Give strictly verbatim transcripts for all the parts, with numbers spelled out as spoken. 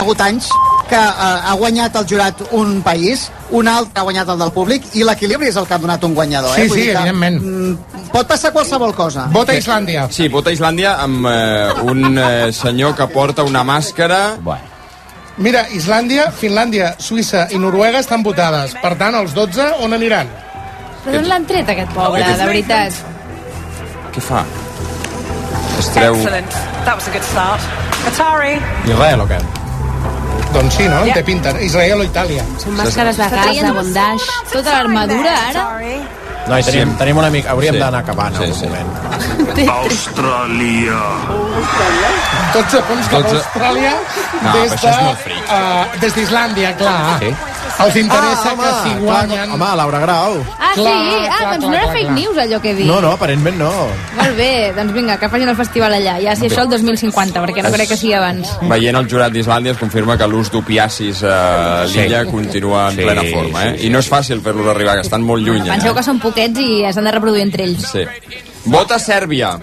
ha hagut anys que uh, ha guanyat el jurat un país, un altre ha guanyat el del públic, i l'equilibri és el que ha donat un guanyador. Sí, eh? Vull sí, dir que, evidentment. Mm, pot passar qualsevol cosa. Vota Islàndia. Sí, vota Islàndia amb eh, un eh, senyor que porta una màscara... Bueno. Mira, Islàndia, Finlàndia, Suïssa i Noruega estan votades. Per tant, els dotze on aniran? Però d'on l'han tret, aquest pobre, de veritat? Què fa? Es treu... Excellent. That was a good start. Atari. Israel o què? Doncs sí, no? En té pinta. Israel o Itàlia. Són màscares de gas, de bondage. Tota l'armadura, ara... No, i tenim, tenim un amic... Hauríem Sí. d'anar acabant en Sí, algun sí. moment. Austràlia. dotze punts cap a dotze. Austràlia No, des però això és de, molt fric. uh, des d'Islàndia, clar. Sí. Els interessa Ah, home, que si guanyen... Clar, home, Laura Grau. Ah, Clar, sí? Ah, clar, doncs clar, no era clar, fake clar. news, allò que he dit. No, no, aparentment no. Molt bé, doncs vinga, que facin el festival allà. Ja si això el dos mil cinquanta, perquè no crec que sigui abans. Veient el jurat d'Islàndia es confirma que l'ús d'opiacis a l'illa Sí. continua en Sí, plena forma, eh? sí, sí. I no és fàcil fer-los arribar, que estan molt lluny. Penseu Eh? que són poquets i s'han de reproduir entre ells. Sí. Vota Sèrbia.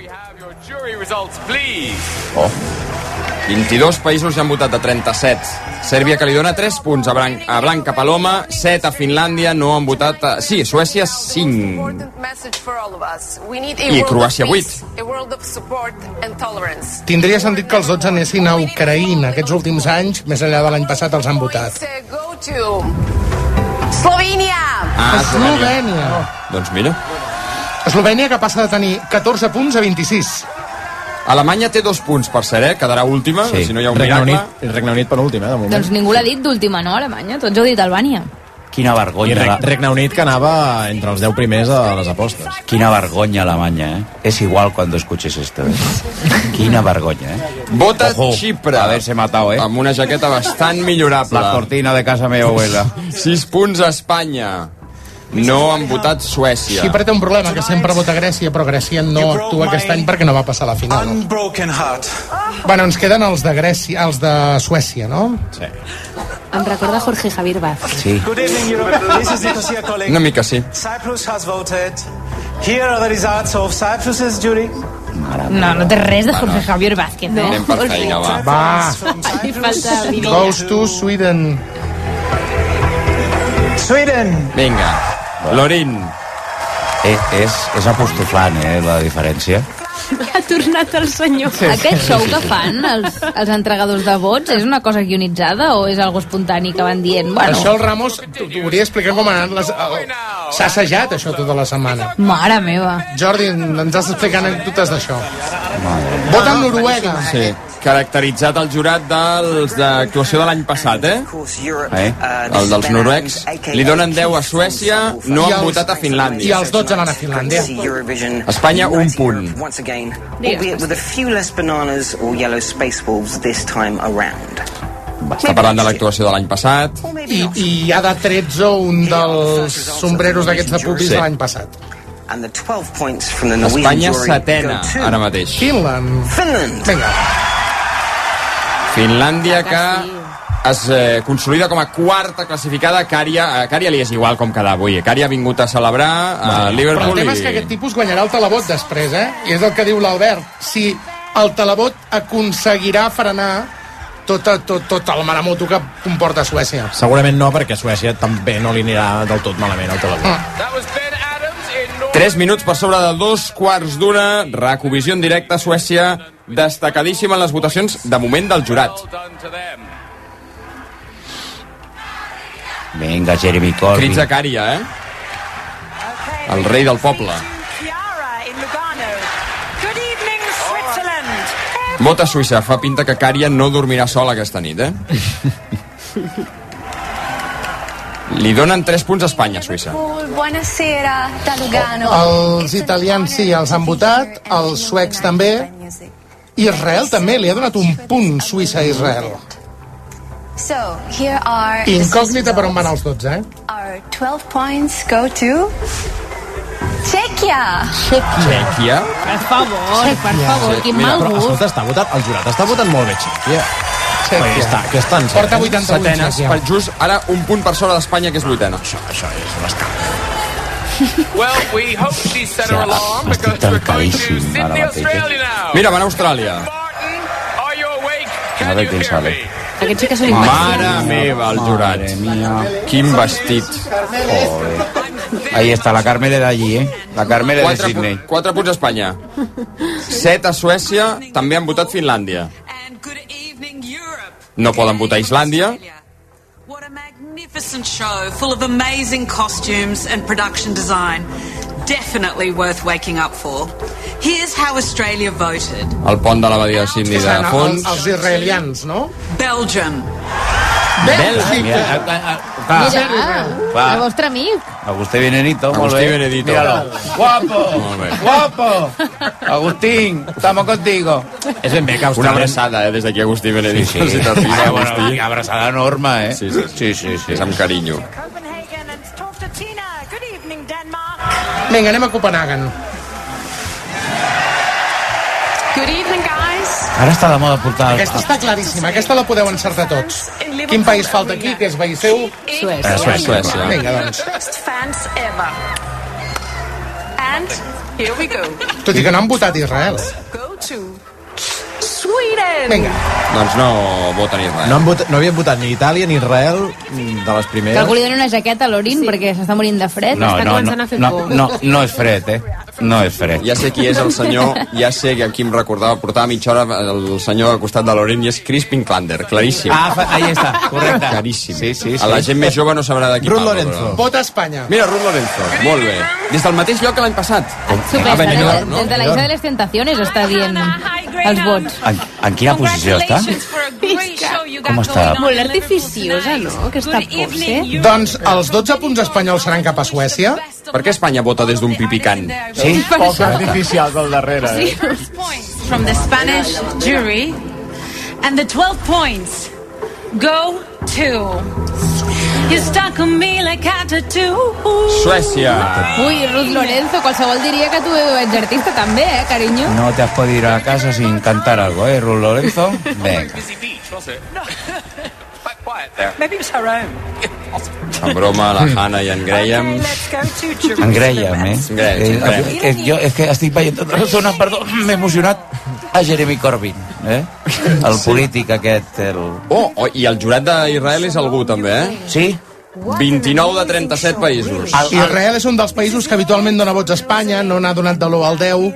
Oh. vint-i-dos països ja han votat de trenta-set. Sèrbia, que li dona tres punts a, Bran a Blanca Paloma, set a Finlàndia, no han votat... A... Sí, Suècia, cinc. I Croàcia, vuit. Tindria sentit que els dotze anessin a Ucraïna. Aquests últims anys, més enllà de l'any passat, els han votat. Slovenia. Ah, Eslovènia. Doncs mira. Eslovènia, que passa de tenir catorze punts a vint-i-sis. Alemanya té dos punts, per cert, eh? Quedarà última, Sí. si no hi ha un Regne miracle. Unit, Regne Unit penúltim, eh, de moment. Doncs ningú l'ha dit d'última, no, Alemanya? Tots heu dit Albània. Quina I vergonya. Re La... Regne Unit, que anava entre els deu primers a les apostes. Quina vergonya Alemanya, ¿eh? Es igual cuando escuches esto, ¿eh? Quina vergonya, ¿eh? Vota Ojo, Xipre. haberse matado, ¿eh? Amb una jaqueta bastant millorable. La cortina de casa meva abuela. sis punts a Espanya. No han votat Suècia. Xipre té un problema, que sempre vota Grècia, però Grècia no actua aquest any perquè no va passar a la final. Bueno, ens queden els de Grècia, els de Suècia, no? Sí. Em recorda Jorge Javier Vaz. Sí. Good evening, Europe. This is Nicosia colleague. Una mica sí. Cyprus has voted. Here are the results of Cyprus's jury. No, no té res de Jorge Javier Vázquez, eh? Anem per feina, va. Va, Li falta línia. goes to Sweden. Sweden. Vinga. Lorin. Eh, és, és apostoflant, eh, la diferència. Ha tornat el senyor. Sí, Aquest show que fan els, els entregadors de vots és una cosa guionitzada o és algo espontani que van dient? Bueno, Això el Ramos t'ho t'ho hauria d'explicar com han anat les... el- S'ha assajat això tota la setmana. mare meva. Jordi, ens has d'explicar anècdotes d'això. Vota Noruega. Sí. Caracteritzat el jurat dels d'actuació de l'any passat, eh? Eh? El dels noruecs. Li donen deu a Suècia, no I han els- votat a I Finlàndia. els dotze van a Finlàndia. Espanya, un punt. Once again, albeit with a few less bananas or yellow space wolves this time around. Està parlant de l'actuació de l'any passat. I, i ha de tretze un dels sombreros d'aquests de pupis Sí. de l'any passat. And the twelve points from the Norwegian Espanya jury setena, go to ara mateix. Finland. Finland. Vinga. Finlàndia, que es eh, consolida com a quarta classificada. Cària, a Cària li és igual com quedar avui. Cària ha vingut a celebrar a Però Liverpool el tema i... és que aquest tipus guanyarà el telebot després, eh? I és el que diu l'Albert. Si el telebot aconseguirà frenar tot, tot, tot el maramoto que comporta Suècia. Segurament no, perquè a Suècia també no li anirà del tot malament el telebot. Ah. Tres minuts per sobre de dos quarts d'una. Racovisió en directe a Suècia. Destacadíssima en les votacions, de moment, del jurat. Vinga, Jeremy Corbyn. Crits a Cària, eh? El rei del poble. Vota Suïssa. Fa pinta que Cària no dormirà sola aquesta nit, eh? Li donen tres punts a Espanya, Suïssa. Buonasera, da Lugano. Els italians sí, els han votat, els suecs també, Israel també, li ha donat un punt Suïssa a Israel. So, here are Incògnita per on van els dotze, eh? our twelve points go to Txèquia. Txèquia. Per favor, per favor, quin Mira, mal Però, gust. escolta, està votat, el jurat està votant molt bé Txèquia. Txèquia. Què està, què està en Porta vuitanta-vuit, Setenes, Txèquia. per just ara un punt per sobre d'Espanya, que és vuitena. Això, això és un escàndol. Well, we hope she set her alarm Estic because we're going to tancadíssim ara Sydney, mateix. Australia now. Mira, van a Austràlia. Martin, are you awake? A Can veure you quién hear sale. me? Aquests sí que són Mare meva, el jurat. Quin vestit. Joder. Ahí està la Carmele d'allí, eh? La Carmele de Sydney. Quatre punts a Espanya. Set a Suècia, també han votat Finlàndia. No poden votar Islàndia. What a magnificent show, full of amazing costumes and production design. Definitely worth waking up for. Here's how Australia voted. El pont de la badia de Sydney de fons. Els israelians, no? Belgium. Bèlgica. Mira, el vostre amic. Agustí Benedito, molt Agustí bé. Benedito. Míralo. Guapo, guapo. Agustín, estamos contigo. És ben bé que Una Austràlia... abraçada, eh, des d'aquí Agustí Benedito. Sí, sí. Si t'arriba, Ah, bueno, Agustí. una abraçada enorme, eh? Sí, sí, sí, sí, sí. És amb carinyo. Vinga, anem a Copenhagen. Good evening, guys. Ara està de moda portar... Aquesta està claríssima, aquesta la podeu encertar tots. Quin país falta aquí, que és veí seu? Suècia. Suècia. Vinga, doncs. Best fans ever. And here we go. Tot i que no han votat Israel. Go to Sweden. Vinga. Doncs no voten Israel. No, han votat, no havien votat ni Itàlia ni Israel de les Que primeres. algú li doni una jaqueta a l'Orin, perquè s'està morint de fred. No, Està no, no, començant a fer no, por. no, no és fred, eh? No és fred. Ja sé qui és el senyor, ja sé que aquí em recordava, portava mitja hora el senyor al costat de l'Orin i és Crispin Klander, claríssim. Ah, fa- ahí està, correcte. Claríssim. Sí, sí, sí. A la gent més jove no sabrà de qui Ruth parlo. Lorenzo. Però... Vota Espanya. Mira, Ruth Lorenzo, molt bé. Des del mateix lloc que l'any passat. Super, A Benidorm, no? des de la Isla de les Tentaciones està dient els vots. En, en quina posició està? Com està? Molt artificiosa, no? Aquesta pose. Doncs els dotze punts espanyols seran cap a Suècia. Per què Espanya vota des d'un pipicant? Sí? Poc artificial del darrere. Eh? From the Spanish jury, and the twelve points go to. You stuck on me like a tattoo. Suècia. Ui, Ruth Lorenzo, qualsevol diria que tu ets artista també, eh, carinyo? No te has podido ir a casa sin cantar algo, eh, Ruth Lorenzo? Venga. Maybe it was her own. En broma, la Hannah i en Graham. Let's go to Jerusalem. En Graham, eh? Graham, Eh, Graham. eh, jo és que estic veient tota la zona, perdó, m'he emocionat a Jeremy Corbyn, eh? El polític aquest, el... Oh, oh, i el jurat d'Israel és algú, també, eh? Sí? vint-i-nou de trenta-set països. Israel és un dels països que habitualment dona vots a Espanya, no n'ha donat de l'u al deu.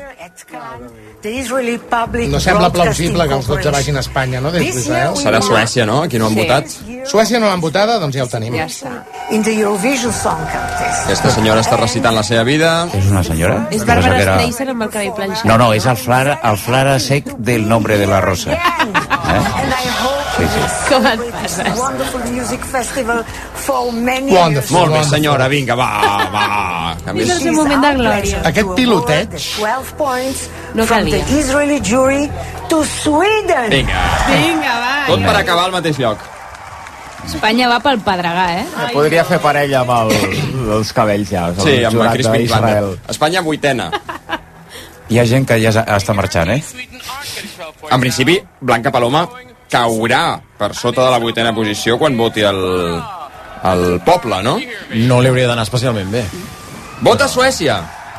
No sembla plausible que els dotze vagin a Espanya, no, des d'Israel? Serà Suècia, no? Aquí no han votat. Suècia no l'han votada, doncs ja ho tenim. Ja està. Aquesta senyora està recitant la seva vida. És una senyora? És Cosa Bàrbara que era- Streisand amb el cabell planxat. No, no, és el flara, el flara sec del nombre de la rosa. Eh? Sí, sí. Com et passes? Wonderful. Molt bé, senyora, vinga, va, va. És el Canvies. seu moment de glòria. Aquest piloteig... No calia. Vinga. Vinga, va. Tot per acabar al mateix lloc. Espanya va pel pedregar, eh? Podria fer parella amb el, els cabells ja. El Sí, amb el jurat Crispin d'Israel. Klander. Espanya vuitena. Hi ha gent que ja està marxant, eh? En principi, Blanca Paloma caurà per sota de la vuitena posició quan voti el, el poble, no? No li hauria d'anar especialment bé. Vota Suècia.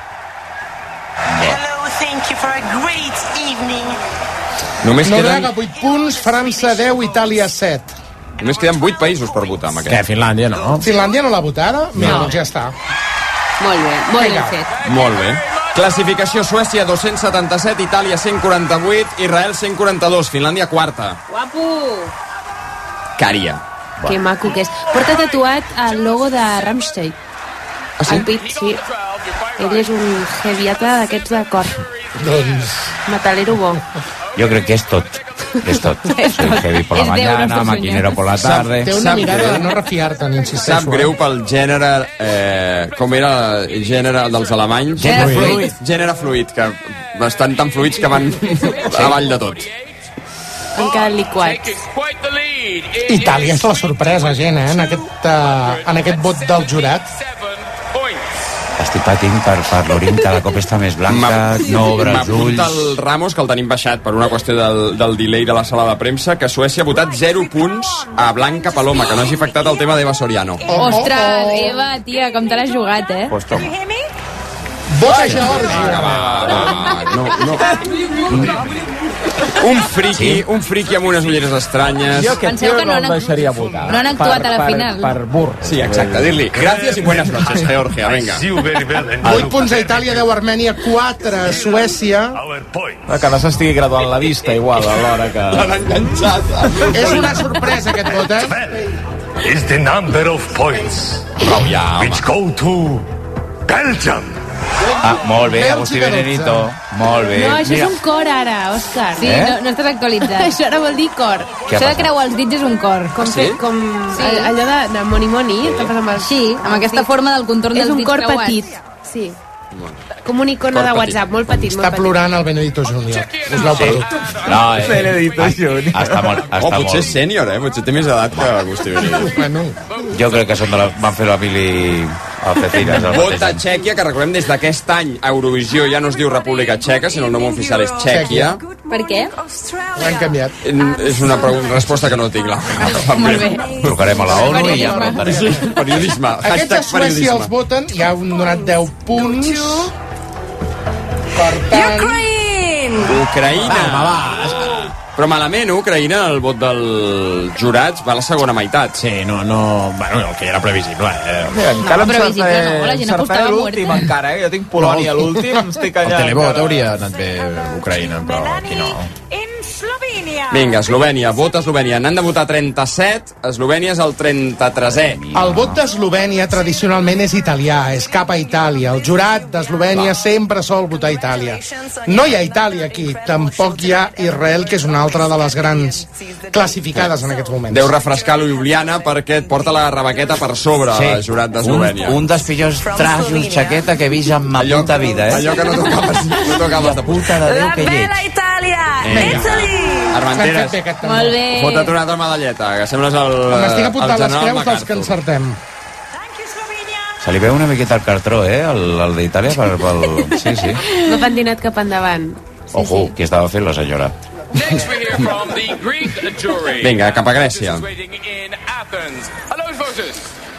Hello, thank you for a great evening. Només Noruega, queden, vuit punts, França, deu, Itàlia, set. només queden vuit països per votar amb Què, aquest. Finlàndia, no? Finlàndia no l'ha votada? Mira, No. doncs ja està. Molt bé, molt Vinga. ben fet. Molt bé. Classificació: Suècia dos-cents setanta-set, Itàlia cent quaranta-vuit, Israel cent quaranta-dos, Finlàndia quarta. Guapo. Cària. Que maco que és. Porta tatuat el logo de Rammstein. Ah, sí? Al pit, sí. Ell és un heaviata d'aquests de cor. Doncs... Metalero bo. Jo crec que és tot. És tot. Soy heavy por la És Déu, mañana, nostre maquinero por la tarde. Té una Sap mirada greu. de no refiar-te'n, insisteixo. Sap greu pel gènere... Eh, com era el gènere dels alemanys? Gènere fluid. Gènere fluid, que estan tan fluids que van avall de tot. Han quedat liquats. Itàlia és la sorpresa, gent, eh? En aquest, uh, en aquest vot del jurat. Estic patint per, per l'Orin, cada cop està més blanca, no obre els ulls. M'apunta el Ramos, que el tenim baixat per una qüestió del, del delay de la sala de premsa, que Suècia ha votat zero punts a Blanca Paloma, que no hagi afectat el tema d'Eva Soriano. Ostres, Eva, tia, com te l'has jugat, eh? Pues toma. Vota Geòrgia. Va, va, no, no. Un friqui, un friqui amb unes ulleres estranyes. Jo aquest Penseu tio que no no han- el deixaria votar. no han actuat per, a la per, final. Per burro. Sí, exacte, dir-li gràcies i buenas noches, Georgia, vinga. vuit punts a Itàlia, deu a Armènia, quatre a Suècia. Que no s'estigui graduant la vista igual a l'hora que... L'han enganxat. És una sorpresa aquest vot, eh? Is the number of points Prou ja, home. which go to Belgium. Ah, molt bé, Bèlgica, Agustí Benedito. Molt bé. No, això Mira, és un cor ara, Òscar. Sí, Eh? no, no estàs actualitzat. Això ara vol dir cor. Què ha Això de passat? creuar els dits és un cor. Com, sí? fer, com Sí. allò de, de Moni Moni, que fas amb el... Sí, amb aquesta forma del contorn És dels un dits cor creuats. petit, sí. Com una icona Cor de petit. WhatsApp, molt petit, Està molt petit. plorant el Benedito Júnior. Us l'heu perdut. no, eh, Benedito Júnior. Està molt, Oh, està potser és molt. sènior, eh? Potser té més edat que Agustí Benedito. Bueno, Jo crec que són de la, van fer la Mili Algeciras. el Vot mateix de any. Txèquia, que recordem des d'aquest any a Eurovisió ja no es diu República Txeca, sinó el nom oficial és Txèquia. Per què? l'han canviat. És una pregunta, resposta que no tinc, la. Molt bé. Trucarem a la ONU i ja preguntarem. Periodisme. Aquests a Hashtag Suècia periodisme. els voten, ja han donat deu punts. Per tant... Ucraïna. Però malament, Ucraïna, el vot dels jurats va a la segona meitat. Sí, no, no... Bueno, el que era previsible, eh? Encara em previsible encertaré, no, la gent encertaré apostava l'últim muerta. encara, eh? Jo tinc Polònia a l'últim, estic El allà... televot encara. hauria anat bé Ucraïna, però aquí no. Vinga, Eslovènia, vot a Eslovènia. N'han de votar trenta-set, Eslovènia és el trenta-tresè. El vot d'Eslovènia tradicionalment és italià, és cap a Itàlia. El jurat d'Eslovènia sempre sol votar a Itàlia. No hi ha Itàlia aquí, tampoc hi ha Israel, que és una altra de les grans classificades en aquests moments. Deu refrescar l'Uliana perquè et porta la rebaqueta per sobre, Sí. el jurat d'Eslovènia. Un, un dels pitjors trajos xaqueta que he vist en ma puta vida, eh? Allò que no tocaves, no tocaves de Puta de Déu que lleig. Armenteres, S'han fet bé aquest també. Molt bé. fota't una altra medalleta, que sembles el, M'estic el apuntant les general creus dels que MacArthur. encertem. Se li veu una miqueta el cartró, eh? El, el d'Itàlia per, pel... Sí, sí. No t'han dinat cap endavant. Sí, Ojo, qui estava fent la senyora? Next we hear from the Greek jury. Vinga, cap a Grècia. Waiting in Athens. Hello, voters.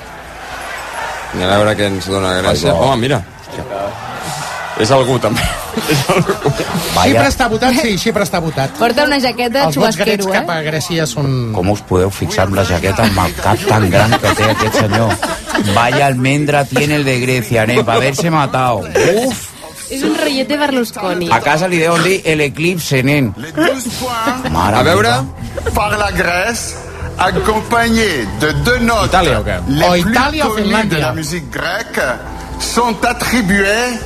A veure què ens dona Grècia. Ai, bo. Home, mira. És algú, també. És algú. Xipre està votat? Sí, Xipre està votat. Porta una jaqueta Els vots grecs xubasquero, cap eh? a Grècia són... Com us podeu fixar amb la jaqueta amb el cap tan gran que té aquest senyor? Vaya almendra tiene el de Grecia, nen, pa haberse matado. Uf, És un rollete Berlusconi. a casa li deuen dir el eclipse, nen. Mare A veure... meva. Par la Grèce, accompagné de deux notes Itàlia o què? les O plus Itàlia o connues de Finlàndia. la musique grecque, sont attribuées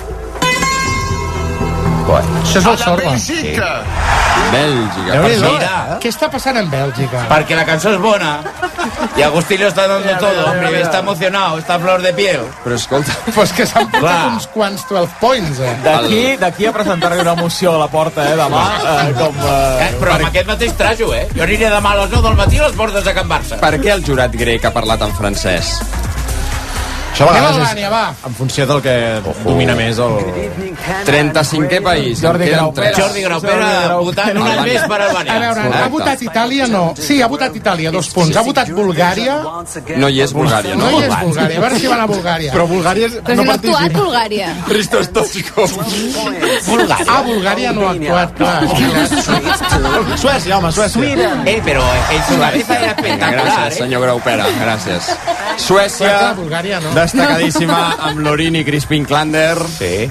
Bueno, Això és à el la Sorba. Belgique. Bèlgica. Déu-n'hi-do, Mira, eh? Què està passant en Bèlgica? Porque la canción es buena. Y Agustín lo está dando todo, hombre. Está emocionado, está a flor de piel. Però escolta... Pues que s'han portat Clar. uns quants dotze points, eh? D'aquí d'aquí a presentar-li una moció a la porta, eh, demà, eh, com... Eh, Eh, però amb aquest mateix trajo, eh? Jo aniré demà a les nou del matí a les portes de Can Barça. Per què el jurat grec ha parlat en francès? Això a Anem a vegades és Albània, va. en funció del que domina més el... trenta-cinquè país. Jordi en queden Graupera. tres. Jordi Graupera votant un any més per A Albània. veure, ha Correcte. votat Itàlia? No. Sí, ha votat Itàlia, dos punts. Ha votat Bulgària? No hi és Bulgària, No no? hi és Bulgària. A veure si van a Bulgària. Però Bulgària és... Però si no ha actuat Bulgària. Risto Stoichkov. Ah, Bulgària no ha actuat, clar. Suècia, home, Suècia. Eh, però en su cabeza era Vinga, espectacular, gràcies, eh? senyor Graupera, gràcies. Clar, Suècia, clar, Bulgària no. destacadíssima amb Lorin i Crispin Klander. Sí.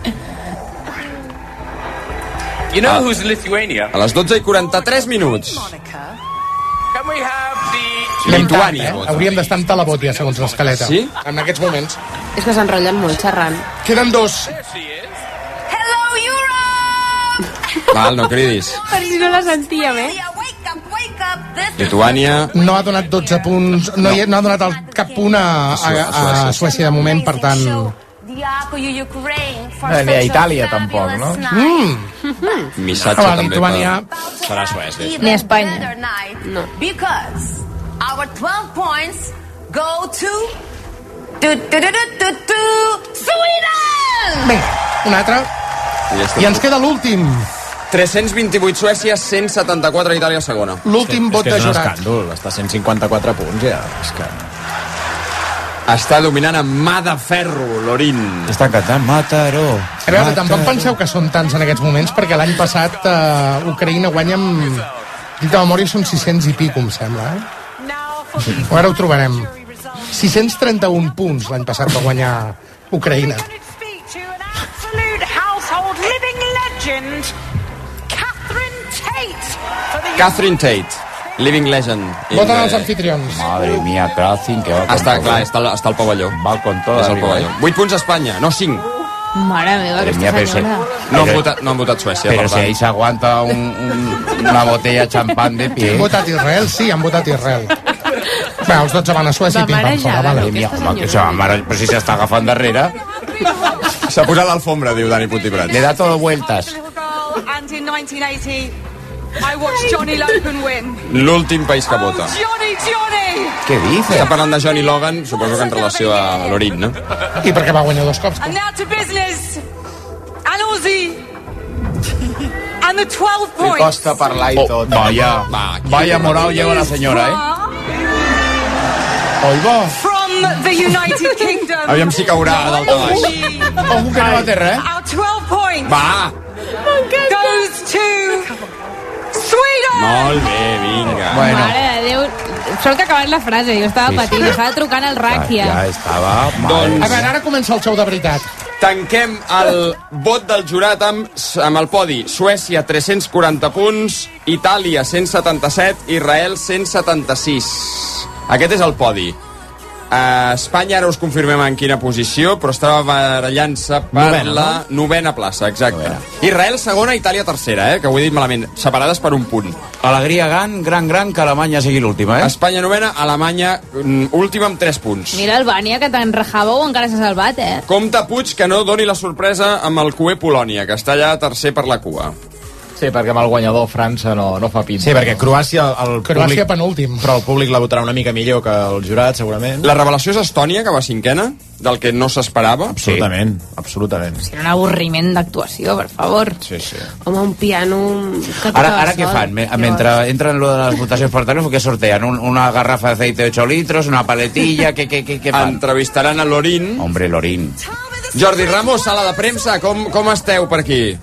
You know Ah. who's Lithuania? A les dotze i quaranta-tres minuts. Can we have the... Anem tard, Lituània. eh? Hauríem d'estar en televot ja, segons l'escaleta. Sí? En aquests moments. És que s'enrotllen molt xerrant. Queden dos. Hello, Europe! Val, no cridis. Per si no la sentíem, eh? Wake up, wake up! This Lituània... No ha donat dotze punts, no, hi ha, no ha donat el, cap punt a, a, a Suècia de moment, per tant... Eh, ni a Itàlia tampoc, no? Mm. Missatge A la també Lituània... Serà Suècia. Ni a Espanya. No. Because our twelve points go to... to, to, to, to, to Sweden! Vinga, un altre. per... Ja està. I ens queda l'últim. tres-cents vint-i-vuit Suècia, cent setanta-quatre Itàlia segona. L'últim És vot que de és un jurat. escàndol, està a cent cinquanta-quatre punts ja. És que... Està dominant amb mà de ferro, l'Orin. Està cantant Mataró. A veure, tampoc penseu que són tants en aquests moments, perquè l'any passat uh, Ucraïna guanya amb... Dic de memòria són sis-cents i pico, em sembla, eh? Ara ho trobarem. sis-cents trenta-un punts l'any passat va guanyar Ucraïna. Catherine Tate, Living Legend. Voten els anfitrions. Madre mía, Catherine, que va con està, todo. clar, està, al- està al pavelló. Va con todo. És al arriba, pavelló. eh. vuit punts a Espanya, no cinc. Mare meva, Madre mía, aquesta pero se- senyora. No han votat, no han votat Suècia, Pero per si tant. ahí se aguanta un, un, una botella de champán de Han pie. votat Israel? Sí, han votat Israel. Bé, els dotze van a Suècia i pim-pam fora, Madre vale. mía, home, que se va a marar- però si s'està agafant darrere. S'ha posat l'alfombra, diu Dani Puntiprat. Le da todo vueltas. And in nineteen eighty, I watched Johnny Logan win. L'últim país que vota. Johnny, Johnny! Què dice? Està parlant de Johnny Logan, suposo que en relació a l'Orin, no? I perquè va guanyar dos cops. And now to business. And Aussie. And the twelve Li points. costa parlar i tot. Vaya, Va, aquí vaya no morao diguis. lleva la senyora, eh? Oi, va. From the United Kingdom. Aviam si caurà dalt a baix. Ojo que no va a terra, eh? Our twelve points Va! goes to Sweden. Molt bé, vinga. Bueno. Mare de Déu, sort que ha acabat la frase, jo estava Sí, patint, sí. estava trucant al Ràquia. Ja estava... Doncs- A veure, ara comença el show de veritat. Tanquem el vot del jurat amb, amb el podi. Suècia, tres-cents quaranta punts, Itàlia, cent setanta-set, Israel, cent setanta-sis. Aquest és el podi. A Espanya ara us confirmem en quina posició, però estava barallant-se per Novena, la novena plaça, exacte. Israel segona, Itàlia tercera, eh, que ho he dit malament, separades per un punt. Alegria gran, gran, gran, que Alemanya sigui l'última, eh? Espanya novena, Alemanya mm, última amb tres punts. Mira el Bània, que tan rajàveu encara s'ha salvat, eh? Compte Puig que no doni la sorpresa amb el Q E Polònia, que està allà tercer per la cua. Sí, perquè amb el guanyador França no, no fa pinta. Sí, perquè Croàcia, el Croàcia públic, penúltim. però el públic la votarà una mica millor que el jurat, segurament. La revelació és Estònia, que va cinquena, del que no s'esperava. Absolutament, absolutament. Era un avorriment d'actuació, per favor. Sí, sí. Home, un piano que Ara, tocava ara què sol. fan? Me- Mentre entren lo de les votacions per telèfon, què sortean? Un, una garrafa de aceite de ocho litros, una paletilla, què, què, què, què fan? Entrevistaran a l'Orin. Hombre, Lorín. Jordi Ramos, sala de premsa, com, com esteu per aquí?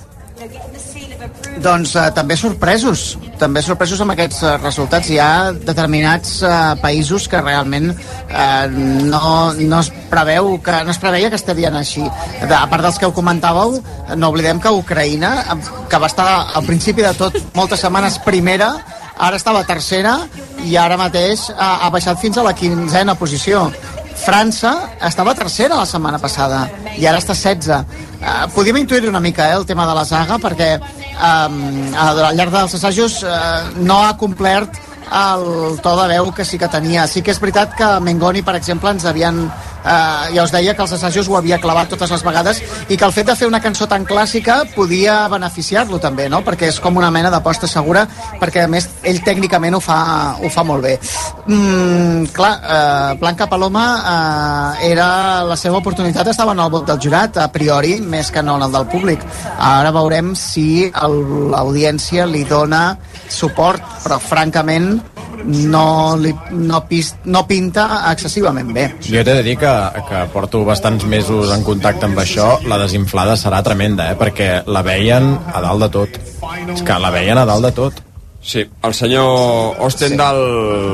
Doncs eh, també sorpresos, també sorpresos amb aquests eh, resultats. Hi ha determinats eh, països que realment eh, no, no es preveu que no es preveia que estarien així. De, a part dels que ho comentàveu, no oblidem que Ucraïna, eh, que va estar al principi de tot moltes setmanes primera, ara estava tercera i ara mateix ha, ha baixat fins a la quinzena posició. França estava tercera la setmana passada i ara està setze. Uh, podíem intuir una mica eh, el tema de la zaga perquè um, al llarg dels assajos uh, no ha complert el to de veu que sí que tenia. Sí que és veritat que Mengoni, per exemple, ens havien... Uh, ja us deia que els assajos ho havia clavat totes les vegades i que el fet de fer una cançó tan clàssica podia beneficiar-lo també, no? Perquè és com una mena d'aposta segura, perquè a més ell tècnicament ho fa, ho fa molt bé. Mm, clar, uh, Blanca Paloma uh, era la seva oportunitat, estava en el vot del jurat a priori, més que no en el del públic. Ara veurem si l'audiència li dona suport, però francament no, li, no, pis, no pinta excessivament bé. Jo t'he de dir que, que porto bastants mesos en contacte amb això. La desinflada serà tremenda, eh? Perquè la veien a dalt de tot. És que la veien a dalt de tot. Sí, el senyor Ostendal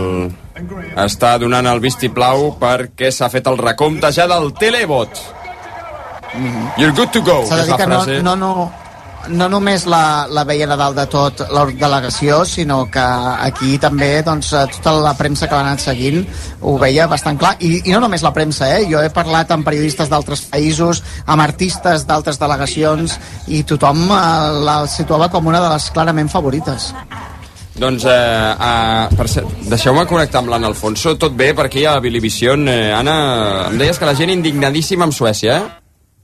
està donant el vistiplau perquè s'ha fet el recompte ja del televot. You're good to go, S'ha de és dir la que no, frase. no, no, no només la, la veien a dalt de tot la delegació, sinó que aquí també doncs, tota la premsa que l'ha anat seguint ho veia bastant clar, i, i no només la premsa, eh? Jo he parlat amb periodistes d'altres països, amb artistes d'altres delegacions, i tothom eh, la situava com una de les clarament favorites. Doncs, eh, eh, per cert, deixeu-me connectar amb l'Anna Alfonso. Tot bé per aquí a Bilivisión? Eh, Anna, em deies que la gent indignadíssima amb Suècia, eh?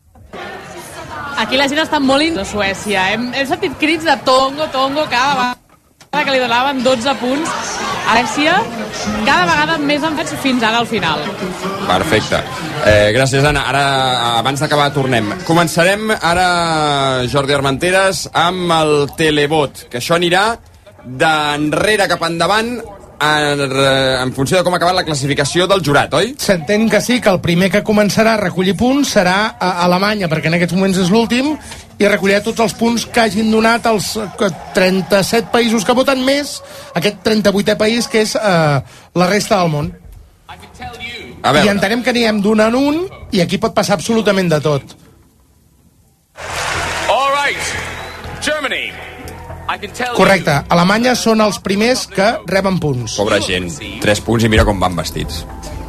Aquí la gent està molt in de Suècia. Hem, hem sentit crits de tongo, tongo, cada vegada que li donaven dotze punts a Suècia. Cada vegada més han fet fins ara al final. Perfecte. Eh, gràcies, Anna. Ara, abans d'acabar, tornem. Començarem ara, Jordi Armenteres, amb el televot, que això anirà d'enrere cap endavant en, en funció de com ha acabat la classificació del jurat, oi? S'entén que sí, que el primer que començarà a recollir punts serà a Alemanya, perquè en aquests moments és l'últim, i recollirà tots els punts que hagin donat els trenta-set països que voten més aquest trenta-vuitè país, que és eh, la resta del món. I entenem que anirem d'un en un, i aquí pot passar absolutament de tot. All right. Germany. Correcte, Alemanya són els primers que reben punts. Pobra gent, tres punts i mira com van vestits.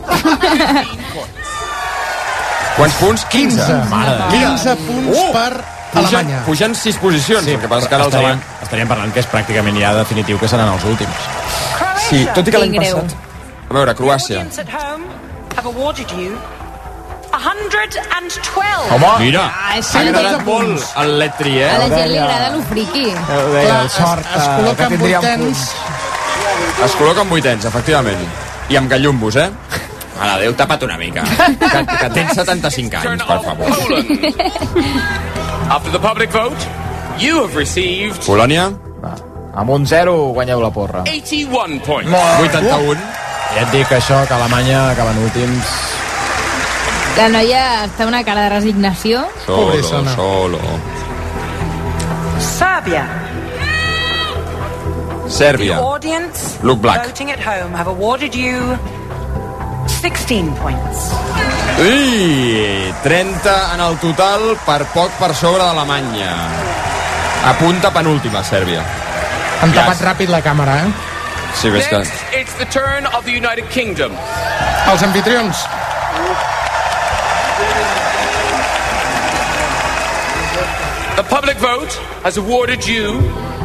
Quants punts? quinze. quinze punts uh! per Alemanya. Pugen, pugen sis posicions. Sí, que passa que ara els estaríem, estaríem parlant que és pràcticament ja definitiu que seran els últims. Sí, tot i que l'any passat... A veure, Croàcia. one twelve. Home, mira, ah, ha agradat molt el Letri, eh? A la gent li agrada lo friqui. Clar, es, es col·loca en vuitens. Es col·loca en vuitens, efectivament. I amb gallumbos, eh? Mare Déu, tapa't una mica. Que, que tens setanta-cinc anys, per favor. After the public vote, you have received... Polònia? Va, amb un zero guanyeu la porra. eighty-one points. vuitanta-un. Ja et dic que això, que Alemanya acaben últims... La noia està una cara de resignació. Solo, solo. Serbia. Sèrbia. The audience Look Black. voting at home have awarded you sixteen points. Ui, trenta en el total, per poc per sobre d'Alemanya. Apunta penúltima, Sèrbia. Han tapat ràpid la càmera, eh? Sí, ves que... Next, it's the turn of the United Kingdom. Els anfitrions. The public vote has awarded you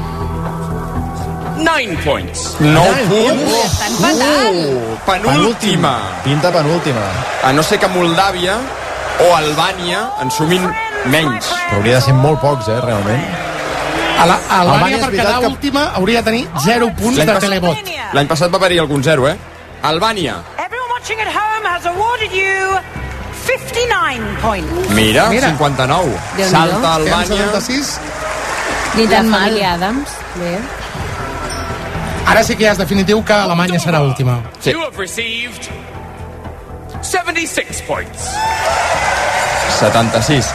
nine points. Nou punts. Estan fatal. Uh, penúltima. Pinta penúltima. A no ser que Moldàvia o Albània en sumin menys. Però hauria de ser molt pocs, eh, realment. A la, a Albània, per quedar que... última, hauria de tenir zero punts de pas... televot. L'any passat va haver-hi algun zero, eh? Albània. Everyone watching at home has awarded you fifty-nine points. Mira, Mira. cinquanta-nou. Salta Albània. Ni tan mal. Adams. Bé. Ara sí que ja és definitiu que Alemanya serà última. Sí. You have received seventy-six points. setanta-sis.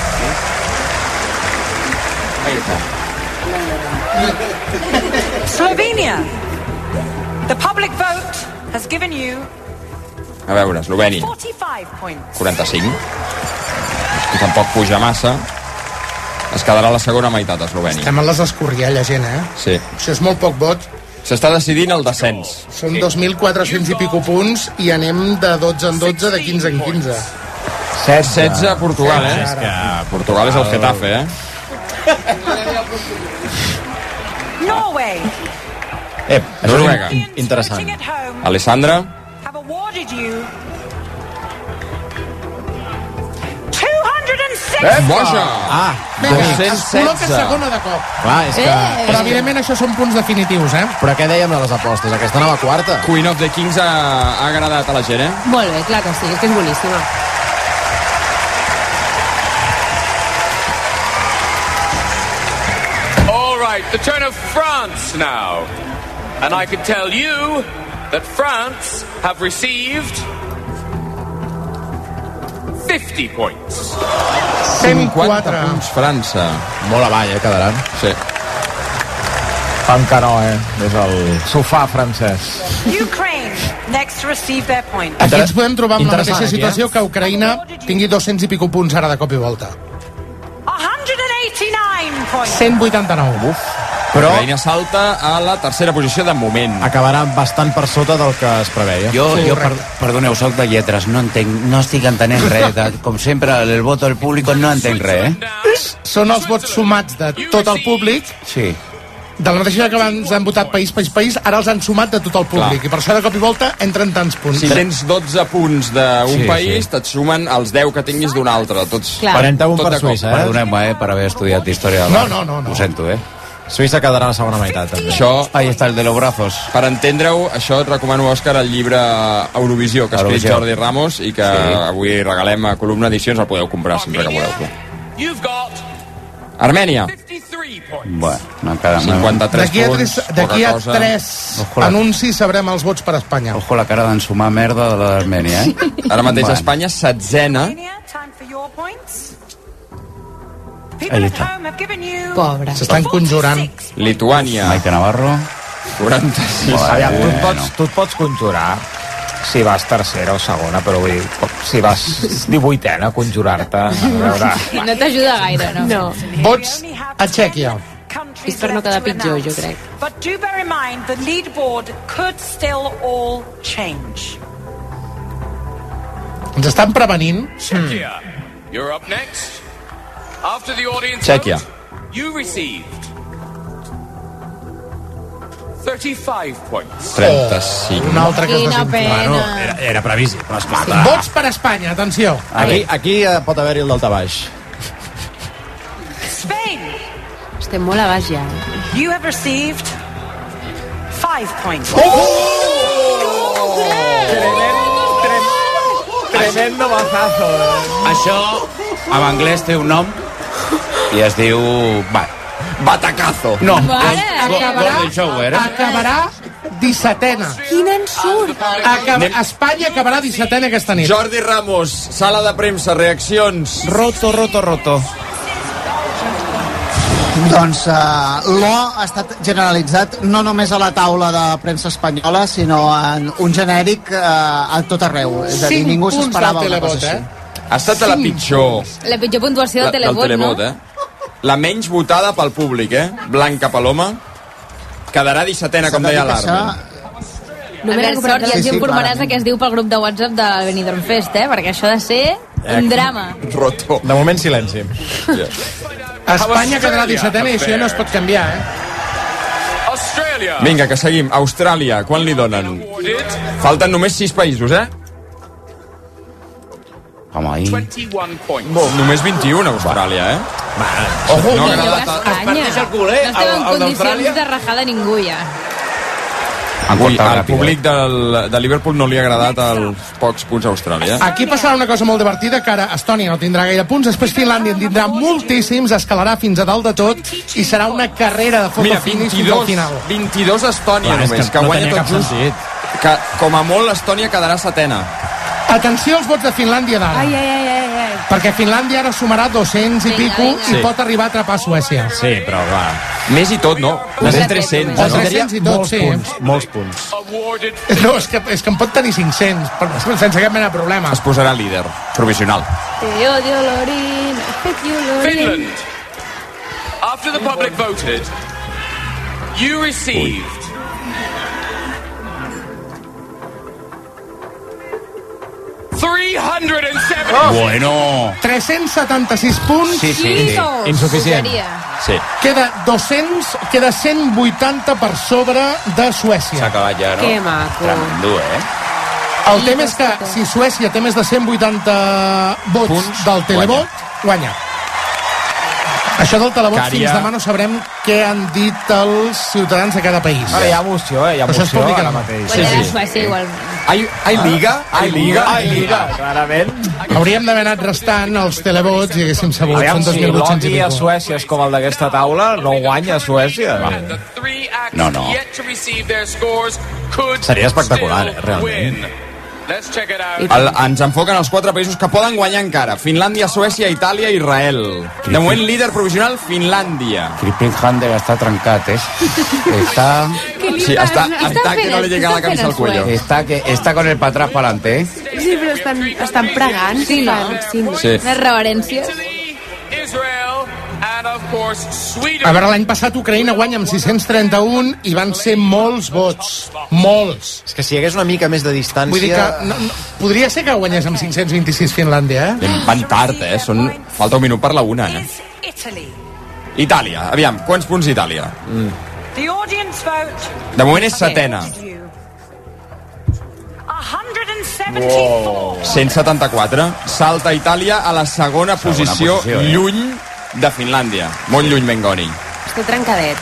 Slovenia. The public vote has given you A veure, Eslovènia. forty-five points. quaranta-cinc. Que tampoc puja massa. Es quedarà la segona meitat, Eslovènia. Estem a les escorrialles, gent, eh? Sí. Això és molt poc vot. S'està decidint el descens. Són dos mil quatre-cents i pico punts i anem de dotze en dotze, de quinze en quinze. setze a Portugal, eh? És que Portugal és el Getafe, eh? Norway. Eh, això Noruega. és interessant. Alessandra. Have awarded you two hundred six. Eh, boja! Ah, Vinga, es col·loca segona de cop. clar, és que... Eh. Però evidentment això són punts definitius, eh? Però què dèiem de les apostes? Aquesta anava quarta. Queen of the Kings ha, ha agradat a la gent, eh? Molt bé, clar que sí, és que és boníssima. All right, the turn of France now. And I can tell you that France have received fifty points. cent quatre punts, França. Molt avall, eh, quedaran. Sí. Fan que no, eh? És el sofà francès. Ukraine next to receive their point. Aquí ens podem trobar amb la mateixa Interessant, situació que Ucraïna tingui dos-cents i pico punts ara de cop i volta. one hundred eighty-nine points. cent vuitanta-nou. Uf. Però Ucraïna salta a la tercera posició de moment. acabarà bastant per sota del que es preveia. Jo, jo per, perdoneu, soc de lletres, no entenc, no estic entenent res. De, com sempre, el vot del públic no entenc res, eh? Són els vots sumats de tot el públic. Sí. De la mateixa manera que abans han votat país, país, país, ara els han sumat de tot el públic. Clar. I per això de cop i volta entren tants punts. Si tens dotze punts d'un Sí, país, sí. te't sumen els deu que tinguis d'un altre. Tots, Clar. quaranta-un tot per de cop. Suïssa, eh? Perdoneu-me, eh, per haver estudiat història de No, l'art. no, no, no. Ho sento, eh? Suïssa quedarà a la segona meitat, també. Això, Ahí està el de los brazos. per entendre-ho, això et recomano, Òscar, el llibre Eurovisió, que ha escrit Eurovisió. Jordi Ramos i que Sí. avui regalem a Columna Edicions, el podeu comprar sempre que voleu. You've got Armènia. fifty-three Bueno, no queda cinquanta-tres D'aquí a punts, tres, d'aquí a poca cosa. tres anuncis sabrem els vots per Espanya. Ojo la cara d'ensumar merda de l'Armènia, eh? Ara mateix Bueno. Espanya setzena. Ahí està. Pobre. S'estan conjurant. Lituània. Maite Navarro. quaranta-sis. Bueno, Aviam, tu, et pots, tu et pots conjurar si vas tercera o segona, però vull dir, si vas divuitena a conjurar-te, a veure... No t'ajuda gaire, no? No. Vots a Txèquia. És per no quedar pitjor, jo crec. But do bear in mind, the leaderboard could still all change. Ens estan prevenint. Czechia, you're up next. After the audience Czechia. vote, you received thirty-five points. trenta-cinc. Un altre que es Quina desinfla. pena. Bueno, era, era previsible, esclar. Vots per Espanya, atenció. Aquí, aquí eh, pot haver-hi el daltabaix. Spain, Estem molt a baix ja. eh? you have received five points. Tremendo bazazo, eh? Això, en anglès, té un nom i es diu... Va, Batacazo. no, Mare, Go- acabarà, Golden Shower, eh? acabarà dissetena. Quin ensurt! Acab Espanya acabarà dissetena aquesta nit. Jordi Ramos, sala de premsa, reaccions. Roto, roto, roto. Doncs uh, l'O ha estat generalitzat no només a la taula de premsa espanyola, sinó en un genèric uh, a tot arreu. És a dir, Cinc ningú punts s'esperava del una cosa televot, així. eh? Ha estat la pitjor. La pitjor puntuació La, del televot, del televot, no? eh? La menys votada pel públic, eh? Blanca Paloma. Quedarà dissetena, com deia l'Armen. No a veure, sort, ja Sí, ens sí, informaràs clarament. què es diu pel grup de WhatsApp de Benidorm Fest, eh? Perquè això ha de ser un drama. Roto. De moment, silenci. Espanya quedarà dissetena i això ja no es pot canviar, eh? Australia. Vinga, que seguim. Austràlia, quan li donen? Falten només sis països, eh? Home, ahí... twenty-one points. Oh, només vint-i-un a Austràlia, eh? Ojo, No ha Millor agradat... que Espanya. el culer, No estem en el- el condicions d'Austràlia. de rajar de ningú, ja. Han Ui, cortat al ràpid, públic del, de Liverpool no li ha agradat els pocs punts a Austràlia. Aquí passarà una cosa molt divertida, que ara Estònia no tindrà gaire punts, després Finlàndia en tindrà moltíssims, escalarà fins a dalt de tot i serà una carrera de Mira, fotofinish fins al vint-i-dos, final. vint-i-dos Estònia Clar, és només, que que no guanya tenia tot cap just. sentit. Que com a molt l'Estònia quedarà setena. Atenció als vots de Finlàndia d'ara, Ai, ai, ai, ai, ai. perquè Finlàndia ara sumarà dos-cents i Vinga, pico vinga. i Sí. pot arribar a atrapar Suècia. Sí, però clar. Més i tot, no? Només tres-cents. O no? tres-cents i tot, molts sí. punts, molts punts. Awarded No, és que, és que en pot tenir cinc-cents, però sense cap mena de problema. Es posarà líder, provisional. Te odio, Lorin. Fet you, Lorin. Finland. After the public voted, you received three hundred seventy. Bueno, tres-cents setanta-sis punts, sí, sí, sí. Insuficient. Seria. Sí. queda dos-cents, queda cent vuitanta per sobre de S'ha Suècia. acabat ja, no? Que maco. Tremendo, eh? El tema és que si Suècia té més de cent vuitanta vots Punts, del televot, guanya. Això del televot, Cària. fins demà no sabrem què han dit els ciutadans de cada país. Ara hi ha emoció, eh? Hi ha Això es emoció publica ara demà. mateix. Guanyarà Suècia igual. Ai, ai liga? Ai liga? Ai, liga, clarament. Hauríem d'haver anat restant els televots i haguéssim sabut. Aviam, Són dos si mil vuit-cents i l'odi a pico. Suècia és com el d'aquesta taula, no guanya Suècia. The three acts No, no. yet to receive their scores could Seria espectacular, still eh, realment. win. Let's check it out. El, ens enfoquen els quatre països que poden guanyar encara. Finlàndia, Suècia, Itàlia i Israel. De moment, líder provisional, Finlàndia. Crispin Hander està trencat, eh? Està... Sí, està, està que no li llega la camisa al cuello. Está, que, está con el para atrás para adelante, eh? Sí, però estan, estan pregant. Sí, no? Sí, no. Sí. Les reverències. Israel and of course Sweden. A veure, l'any passat Ucraïna guanya amb sis-cents trenta-un i van ser molts vots. Molts. És que si hi hagués una mica més de distància... Vull dir que no, no, podria ser que guanyés amb cinc-cents vint-i-sis Finlàndia, eh? Van tard, eh? Són... Falta un minut per la una, eh? Italy. Itàlia, aviam, quants punts Itàlia? Mm. The audience vote. De moment és setena. one hundred seventy-four. cent setanta-quatre. Salta Itàlia a la segona, Segona posició, posició, eh? lluny de Finlàndia. Molt lluny, Mengoni. Està trencadet.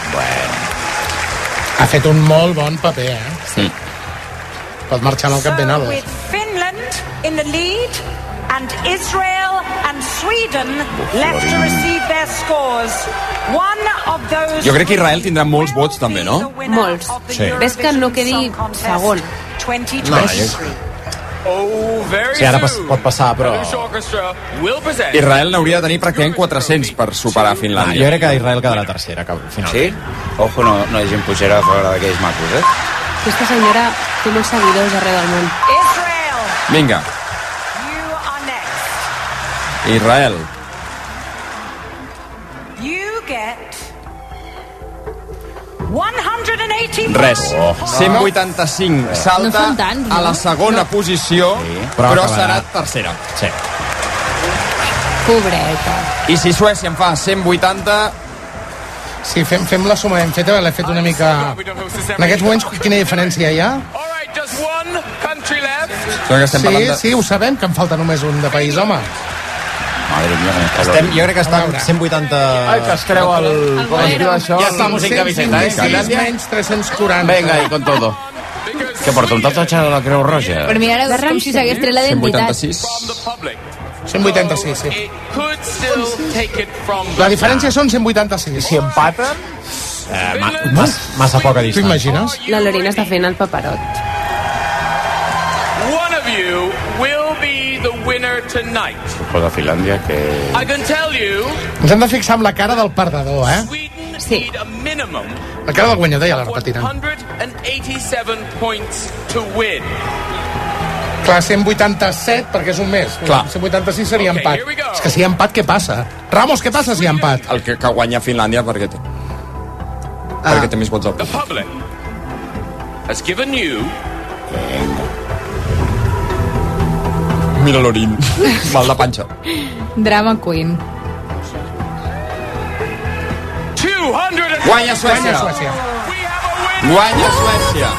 Ha fet un molt bon paper, eh? Sí. Pot marxar amb el So campionat. with Finland in the lead and Israel and Sweden left to receive their scores. One of those... Jo crec que Israel tindrà molts vots també, no? Molts. Sí. Ves que no quedi segon. No, jo... Oh, very Sí, ara pas, pot passar, però... Israel n'hauria de tenir pràcticament quatre-cents per superar Ah, Finlàndia. jo crec que Israel quedarà tercera, que al final. Sí? Ojo, no, no hagin pujat a fora d'aquells macos, eh? Aquesta senyora té molts seguidors arreu del món. Vinga. Israel. You get one hundred eighty Res. Oh. cent vuitanta-cinc. Salta No són tants, no? a la segona posició, però però acabarà. serà tercera. Sí. Pobreta. I si Suècia en fa cent vuitanta... Sí, fem, fem la suma, hem fet, l'he fet una mica... En aquests moments, quina diferència hi ha? Sembla que estem Sí, parlant de... sí, ho sabem, que em falta només un de país, home. Madre mía, Estem, jo crec que està en cent vuitanta... Ai, que es creu el... Com es diu això? Ja estamos en camiseta, eh? sis menys tres cents quaranta. Venga, ahí con todo. Que porta un tatuatge de la Creu Roja. Per mi ara és com si s'hagués tret la cent identitat. vuitanta-sis. cent vuitanta-sis, sí. La diferència són cent vuitanta-sis. Si empaten... Eh, ma, mas, massa poca Tu distància. imagines? La Lorena està fent el paperot. One of you will be the winner tonight. Supo de Finlàndia que... I can tell you, Ens hem de fixar amb la cara del perdedor, eh? Sí. need a minimum La cara del guanyador ja la repetiran. one hundred eighty-seven points to win. Clar, cent vuitanta-set, perquè és un mes. Clar. cent vuitanta-sis seria Okay, empat. here we go. És que si hi ha empat, què passa? Ramos, què passa si hi ha empat? El que, que guanya Finlàndia perquè té... Ah. Perquè té més vots al The públic. public has given you Mira l'Orin. Mal de panxa. Drama Queen. two hundred Guanya Suècia. Guanya Suècia. Guanya Suècia.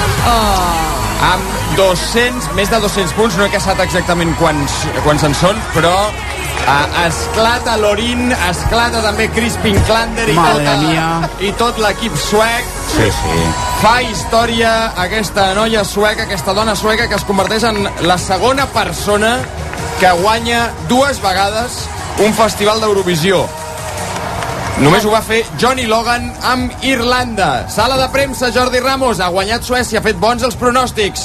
Oh. Amb dos-cents, més de dos-cents punts, no he caçat exactament quants, quants en són, però uh, esclata l'Orin, esclata també Crispin Klander i Madre tot, mia. i tot l'equip suec. Sí, sí. Fa història aquesta noia sueca, aquesta dona sueca que es converteix en la segona persona que guanya dues vegades un festival d'Eurovisió. Només ho va fer Johnny Logan amb Irlanda. Sala de premsa, Jordi Ramos. Ha guanyat Suècia, ha fet bons els pronòstics.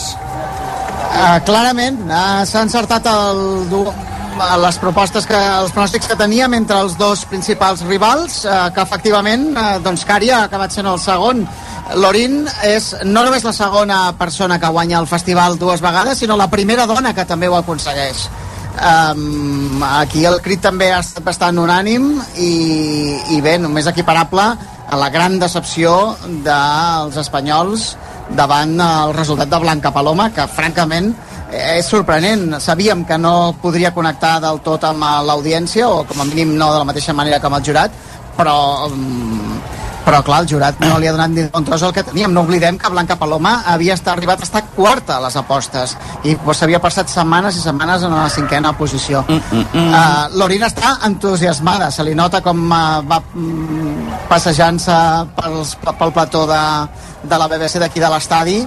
Uh, clarament, uh, s'ha encertat el, du- les propostes que, els pronòstics que teníem entre els dos principals rivals, uh, que efectivament uh, doncs Kari ha acabat sent el segon. Lorin és no només la segona persona que guanya el festival dues vegades, sinó la primera dona que també ho aconsegueix. Um, aquí el crit també ha estat bastant unànim i, i bé, només equiparable a la gran decepció dels espanyols davant el resultat de Blanca Paloma, que francament és sorprenent. Sabíem que no podria connectar del tot amb l'audiència, o com a mínim no de la mateixa manera que amb el jurat, però um, però clar, el jurat no li ha donat ni un tros el que teníem. No oblidem que Blanca Paloma havia estat, arribat a estar quarta a les apostes i pues, s'havia passat setmanes i setmanes en la cinquena posició. Mm, mm, mm. Uh, L'Orina està entusiasmada, se li nota com uh, va mm, passejant-se pels, pel plató de, de la B B C d'aquí de l'estadi,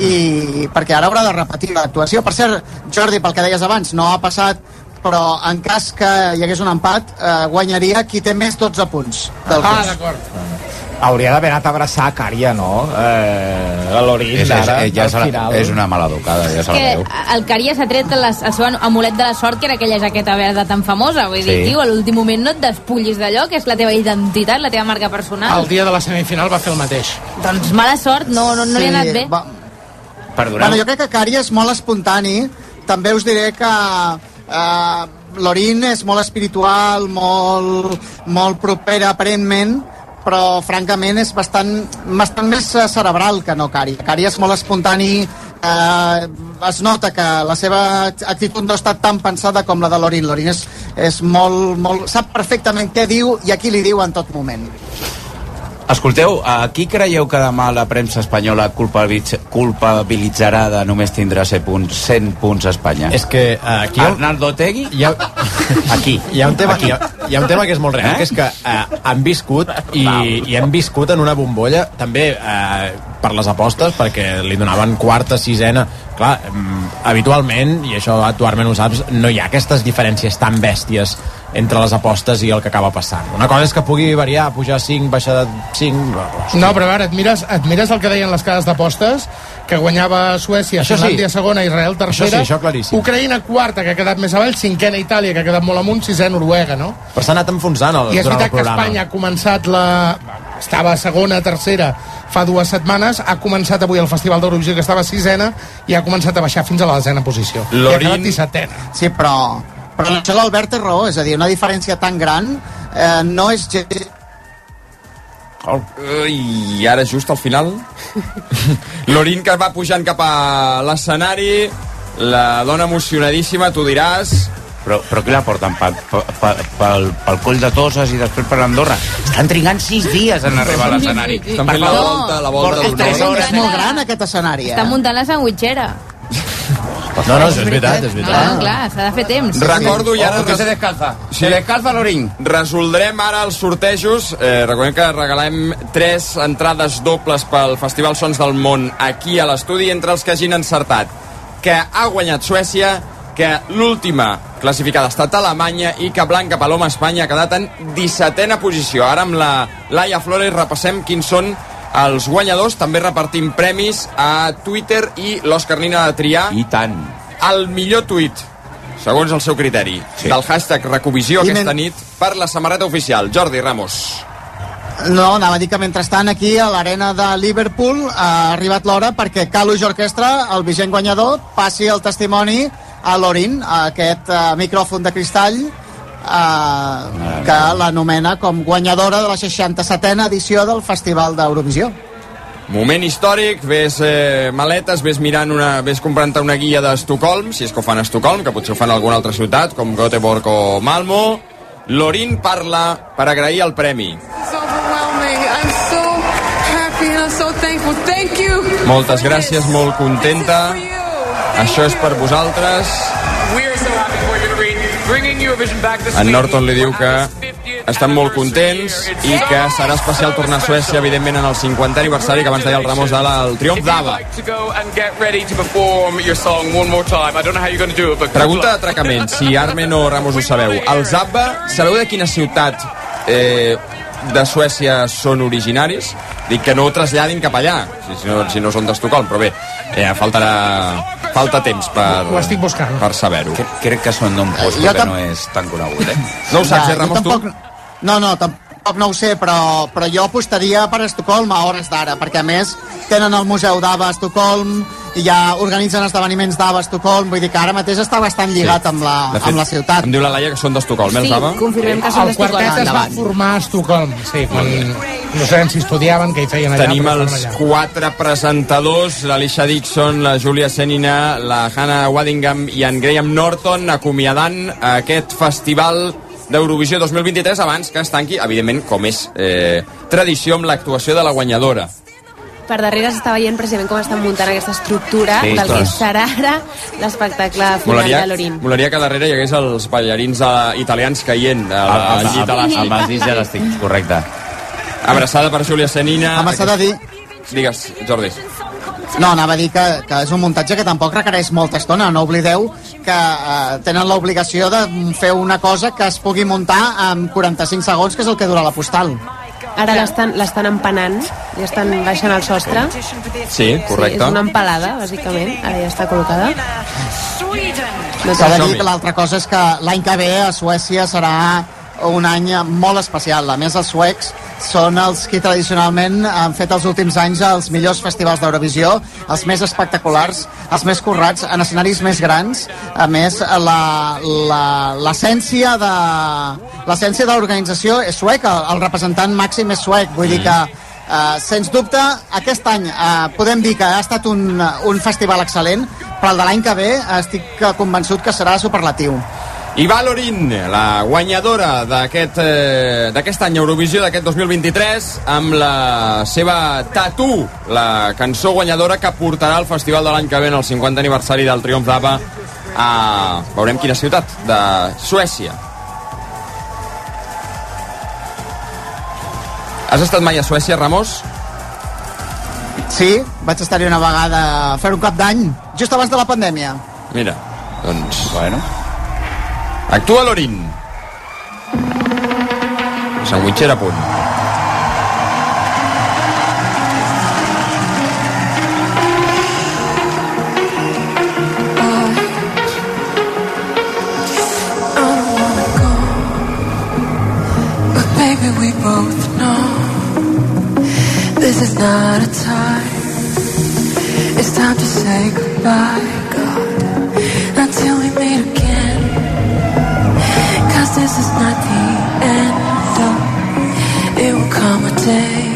i perquè ara haurà de repetir l'actuació. Per cert, Jordi, pel que deies abans, no ha passat, però en cas que hi hagués un empat, eh, guanyaria qui té més dotze punts del Ah, curs. d'acord. Hauria d'haver anat a abraçar a Cària, no? Eh, a l'Orin, És, és, ara, ja al se la, final. és una maleducada, ja se la Que veu. el Caria s'ha tret les, el seu amulet de la sort, que era aquella jaqueta verda tan famosa. Vull dir, Sí. tio, a l'últim moment no et despullis d'allò, que és la teva identitat, la teva marca personal. El dia de la semifinal va fer el mateix. Doncs mala sort, no, no, no li ha anat bé. Va, Perdoneu. bueno, jo crec que Cari és molt espontani. També us diré que eh, Lorin és molt espiritual, molt, molt propera aparentment, però francament és bastant, bastant més eh, cerebral que no Cari. Cari és molt espontani, eh, es nota que la seva actitud no ha estat tan pensada com la de Lorin. Lorin és, és molt, molt, sap perfectament què diu i a qui li diu en tot moment. Escolteu, a qui creieu que demà la premsa espanyola culpabilitz culpabilitzarà de només tindre cent punts, cent punts a Espanya? És que uh, aquí... Arnaldo Otegi? Hi ha... Aquí. Hi ha un tema... Hi ha, hi ha un tema que és molt real, eh? que és que eh, han viscut i, i hem viscut en una bombolla també eh, per les apostes, perquè li donaven quarta, sisena. Clar, eh, habitualment, i això tu Armen ho saps, no hi ha aquestes diferències tan bèsties entre les apostes i el que acaba passant. Una cosa és que pugui variar, pujar cinc, baixar cinc... No, però a veure, et mires, et mires el que deien les cases d'apostes, que guanyava Suècia, això Finlàndia sí. segona, Israel tercera, això sí, això claríssim. Ucraïna quarta, que ha quedat més avall, cinquena Itàlia, que ha quedat molt amunt, sisena Noruega, no? Però s'ha anat enfonsant el, I és durant el veritat que programa. Espanya ha començat la... estava segona, tercera fa dues setmanes, ha començat avui el Festival d'Eurovisió, que estava sisena, i ha començat a baixar fins a la desena posició. Lorin... I ha quedat dissetena. Sí, però... Però això l'Albert té raó, és a dir, una diferència tan gran eh, no és... Oh. I ara just al final Lorin, que va pujant cap a l'escenari, la dona emocionadíssima, tu diràs. Però, però què la porten? Pel, pel, pel, pel coll de Toses i després per l'Andorra? Estan trigant sis dies en arribar a l'escenari. Estan fent la volta, la volta d'honor. És molt gran aquest escenari, eh? Està muntant la sandwitxera. No, no, és veritat, és veritat. No, clar, s'ha de fer temps. Recordo i ara... Que se descalza. Sí. Se descalza Lorin. Resoldrem ara els sortejos. Eh, recordem que regalem tres entrades dobles pel Festival Sons del Món aquí a l'estudi, entre els que hagin encertat que ha guanyat Suècia, que l'última classificada ha estat Alemanya i que Blanca Paloma Espanya ha quedat en dissetena posició. Ara amb la Laia Flores repassem quins són els guanyadors. També repartim premis a Twitter i l'Òscar Nina de triar i tant el millor tuit, segons el seu criteri, sí. del hashtag Recovisió I aquesta men... nit per la samarreta oficial. Jordi Ramos. No, anava a dir que mentrestant aquí a l'arena de Liverpool ha arribat l'hora perquè Kalush Orquestra, el vigent guanyador, passi el testimoni a Lorin, a aquest uh, micròfon de cristall Uh, que l'anomena com guanyadora de la seixanta-setena edició del Festival d'Eurovisió. Moment històric, ves eh, maletes, ves mirant una, ves comprant una guia d'Estocolm, si és que ho fan a Estocolm, que potser ho fan a alguna altra ciutat, com Göteborg o Malmo. Lorin parla per agrair el premi. Moltes gràcies, molt contenta. Això és per vosaltres. En Norton li diu que estan molt contents i que serà especial tornar a Suècia, evidentment, en el cinquantè aniversari, que abans deia el Ramos, del Triomf d'Ava. Pregunta d'atracament, si Armen o Ramos ho sabeu. Els ABBA, sabeu de quina ciutat eh, de Suècia són originaris? Dic que no ho traslladin cap allà, si, si, no, si no són d'Estocolm, però bé, eh, faltarà... Falta temps per, ho estic buscant per saber-ho. Crec que són d'un post que no és tan conegut, eh? No ho saps, eh, Ramos, tu? No, no, tampoc no ho sé, però, però jo apostaria per Estocolm a hores d'ara, perquè a més tenen el Museu d'Ava a Estocolm, i ja organitzen esdeveniments d'Ava a Estocolm, vull dir que ara mateix està bastant lligat sí. amb, la, fet, amb la ciutat. Em diu la Laia que són d'Estocolm, eh, els Ava? Sí, confirmem que són d'Estocolm. El quartet es va formar a Estocolm, sí, quan no sabem si estudiaven, què hi feien allà. Tenim els quatre presentadors, l'Alicia Dixon, la Julia Senina, la Hannah Waddingham i en Graham Norton, acomiadant aquest festival d'Eurovisió dos mil vint-i-tres abans que es tanqui, evidentment, com és eh, tradició, amb l'actuació de la guanyadora. Per darrere s'està veient precisament com estan muntant aquesta estructura sí, del que serà ara l'espectacle final molaria, de Lorin. Molaria que darrere hi hagués els ballarins uh, italians caient al llit elàstic. Amb els dits elàstics, correcte. Abraçada per Júlia Senina. Home, s'ha de dir... Digues, Jordi. No, anava a dir que, que és un muntatge que tampoc requereix molta estona. No oblideu que eh, tenen l'obligació de fer una cosa que es pugui muntar en quaranta-cinc segons, que és el que dura la postal. Ara l'estan empanant, ja estan baixant el sostre. Sí, correcte. Sí, és una empalada, bàsicament. Ara ja està col·locada. S'ha de dir que l'altra cosa és que l'any que ve a Suècia serà un any molt especial. A més, els suecs són els que tradicionalment han fet els últims anys els millors festivals d'Eurovisió, els més espectaculars, els més currats, en escenaris més grans. A més, l'essència de l'essència de l'organització és sueca, el representant màxim és suec, vull dir que Uh, sens dubte, aquest any uh, podem dir que ha estat un, un festival excel·lent, però el de l'any que ve estic convençut que serà superlatiu. I va Lorin, la guanyadora d'aquest eh, d'aquest any Eurovisió d'aquest dos mil vint-i-tres, amb la seva Tattoo, la cançó guanyadora que portarà al festival de l'any que ve en el cinquantè aniversari del Triomf d'Ava a... veurem quina ciutat, de Suècia. Has estat mai a Suècia, Ramos? Sí, vaig estar-hi una vegada a fer un cap d'any, just abans de la pandèmia. Mira, doncs... Bueno. Actua l'Orin. Sandwitxera a punt. Baby, we both know this is not a time. It's time to say goodbye, God, until we meet again. Cause this is not the end. Oh, it will come a day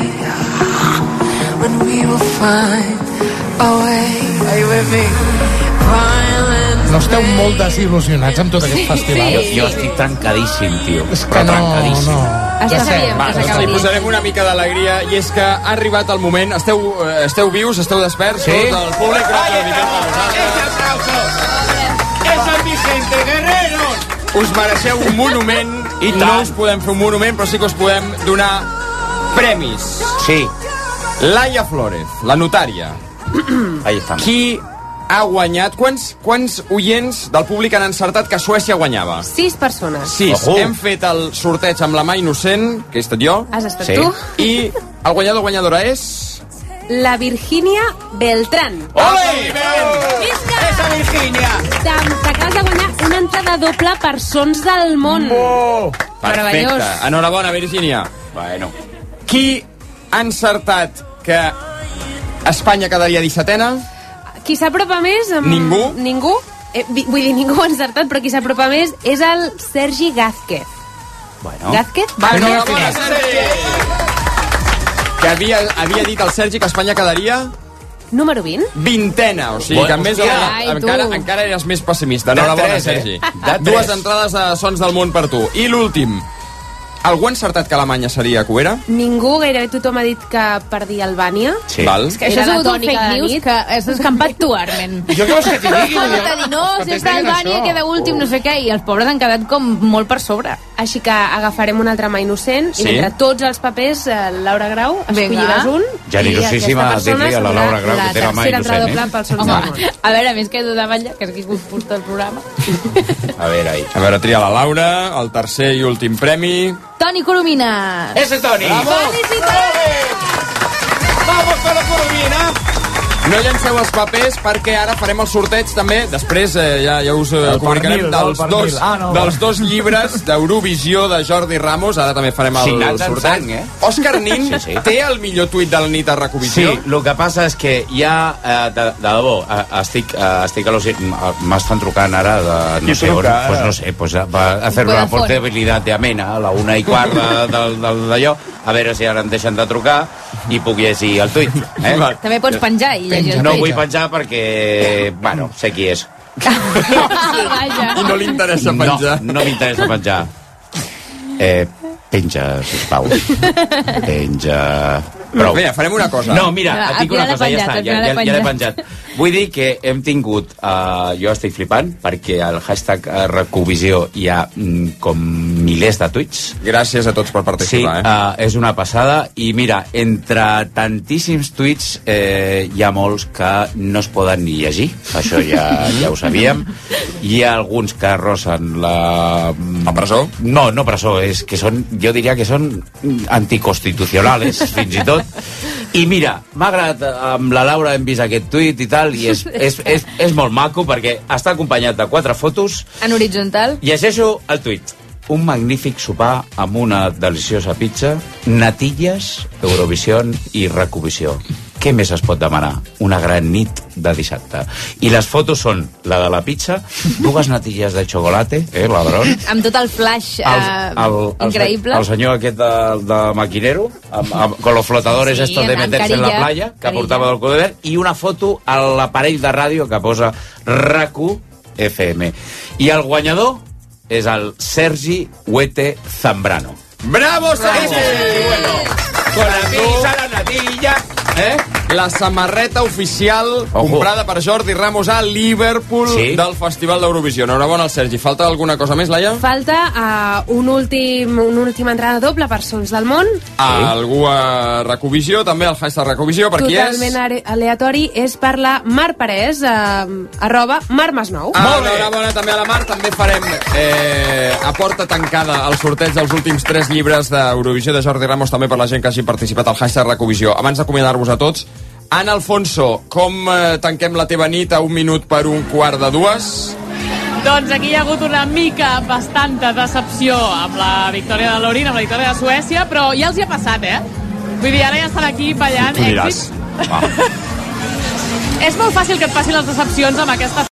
when we will find a way. Are you with me? Violence. No esteu molt desil·lusionats amb tot aquest festival? Jo, jo estic trencadíssim, tio. És que no, no. Ja sabíem Va, que doncs li s'acabaria. posarem una mica d'alegria, i és que ha arribat el moment. Esteu, eh, esteu vius, esteu desperts? Sí. Tot el públic, gràcies. És el Vicente Guerrero! Us mereixeu un monument. I no tant. us podem fer un monument, però sí que us podem donar premis. Sí. Laia Flores, la notària. Ahí està. Qui ha guanyat? Quants, quants oients del públic han encertat que Suècia guanyava? Sis persones. Sis. Ojo. Hem fet el sorteig amb la mà innocent, que he estat jo. Has estat Sí. tu? I el guanyador guanyadora és... La Virginia Beltrán. Ole! Esa Virginia! T'acabes de guanyar una entrada doble per Sons del Món. Oh! Perfecte. Meravellós. Enhorabona, Virgínia. Bueno. Qui ha encertat que Espanya quedaria dissetena? Qui s'apropa més... Amb... Ningú? Ningú? Eh, vi- vull dir, ningú ho ha encertat, però qui s'apropa més és el Sergi Gázquez. Bueno. Gázquez? Enhorabona, Sergi! Que havia, havia dit el Sergi que Espanya quedaria... Número vint. Vintena, o sigui Bueno, que en més hòstia. encara, Ai, tu. encara, encara eres més pessimista. De Enhorabona, tres, eh? Sergi. De Dues tres. entrades de Sons del Món per tu. I l'últim. Algú ha encertat que Alemanya seria cuera? Ningú, gairebé tothom ha dit que perdia Albània. Sí. Val. Que això Era és la un tònica fake de la news nit. que has escampat tu, Armen. I jo què vols que t'hi digui? No, de dir, no, sempre Albània queda últim, no sé què, i els pobres han quedat com molt per sobre. Així que agafarem un altre mà innocent Sí. i mentre tots els papers, eh, Laura Grau, escolliràs un. Generosíssima, i aquesta persona dir-li a la serà Laura Grau que té la mà tercera entrada innocent, doble eh? pel Sons Home, del Món. a veure, a més que donaven ja, que és qui porta el programa. A veure, ahí. A veure, tria la Laura, el tercer i últim premi. Toni Coromina. Ese Toni. Vamos con la Coromina! No llanceu els papers perquè ara farem el sorteig també, després eh, ja, ja us eh, El comunicarem pernil, dels, el dos, pernil. Ah, no, dels dos llibres d'Eurovisió de Jordi Ramos, ara també farem el Signats en sorteig. sang, eh? Òscar Nin Sí, sí. té el millor tuit de la nit a Sí, Recovisió. el que passa és que ja, eh, de, de debò, eh, estic, eh, estic al·lucinant, m'estan trucant ara de, no Qui sé on, truca ara? pues no sé, pues va a hacer una Vodafone. portabilitat de amena a la una i quart de- del- del- d'allò, a veure si ara em deixen de trucar i puc llegir el tuit. Eh? Va. També pots penjar i llegir el No tuit. vull penjar perquè, bueno, sé qui és. Vaja. I no li interessa penjar. No, no m'interessa penjar. Eh, penja, sisplau. Penja... Prou. Mira, farem una cosa. No, mira, Va, et dic al una final cosa, l'he ja penjat, està, al ja, final ja, l'he ja l'he penjat. penjat. Vull dir que hem tingut, uh, jo estic flipant, perquè al hashtag uh, Recovisió hi ha mm, com milers de tuits. Gràcies a tots per Sí, participar. eh? uh, és una passada. I mira, entre tantíssims tuits eh, hi ha molts que no es poden ni llegir, això ja, ja ho sabíem. Hi ha alguns que rosen la... La presó? No, no presó, és que són, jo diria que són anticonstitucionals, fins i tot. I mira, m'ha agradat, amb la Laura hem vist aquest tuit i tal, i és, és, és, és molt maco perquè està acompanyat de quatre fotos. En horitzontal. Llegeixo el tuit. Un magnífic sopar amb una deliciosa pizza, natilles, Eurovisió i Recovisió. Què més es pot demanar? Una gran nit de dissabte. I les fotos són la de la pizza, dues natilles de xocolate, eh, ladrón. Amb tot el flash eh, El, el, el, increïble. el senyor aquest de, de maquinero, amb, amb, con los flotadores Sí, estos de amb meterse en la carilla, playa, que carilla. portava del Codevert, i una foto a l'aparell de ràdio que posa RAC-u F M. I el guanyador és el Sergi Huete Zambrano. Bravo, Sergi! Bueno. con la pizza, la natilla... Eh? La samarreta oficial Ojo. comprada per Jordi Ramos a Liverpool sí. del Festival d'Eurovisió. Enhorabona al Sergi. Falta alguna cosa més, Laia? Falta uh, un últim, una última entrada doble per Sons del Món. Ah, algú a Recovisió, també el hashtag Recovisió. Per qui és? Totalment aleatori. És per la Mar Parés, uh, arroba Mar Masnou. Ah, enhorabona també a la Mar. També farem eh, a porta tancada el sorteig dels últims tres llibres d'Eurovisió de Jordi Ramos, també per la gent que hagi participat al hashtag Recovisió. Abans d'acomiadar-vos a tots, Anna Alfonso, com eh, tanquem la teva nit a un minut per un quart de dues? Doncs aquí hi ha hagut una mica, bastanta decepció amb la victòria de Lorin, amb la victòria de Suècia, però ja els hi ha passat, eh? Vull dir, ara ja estan aquí ballant èxits. Ah. És molt fàcil que et passin les decepcions amb aquesta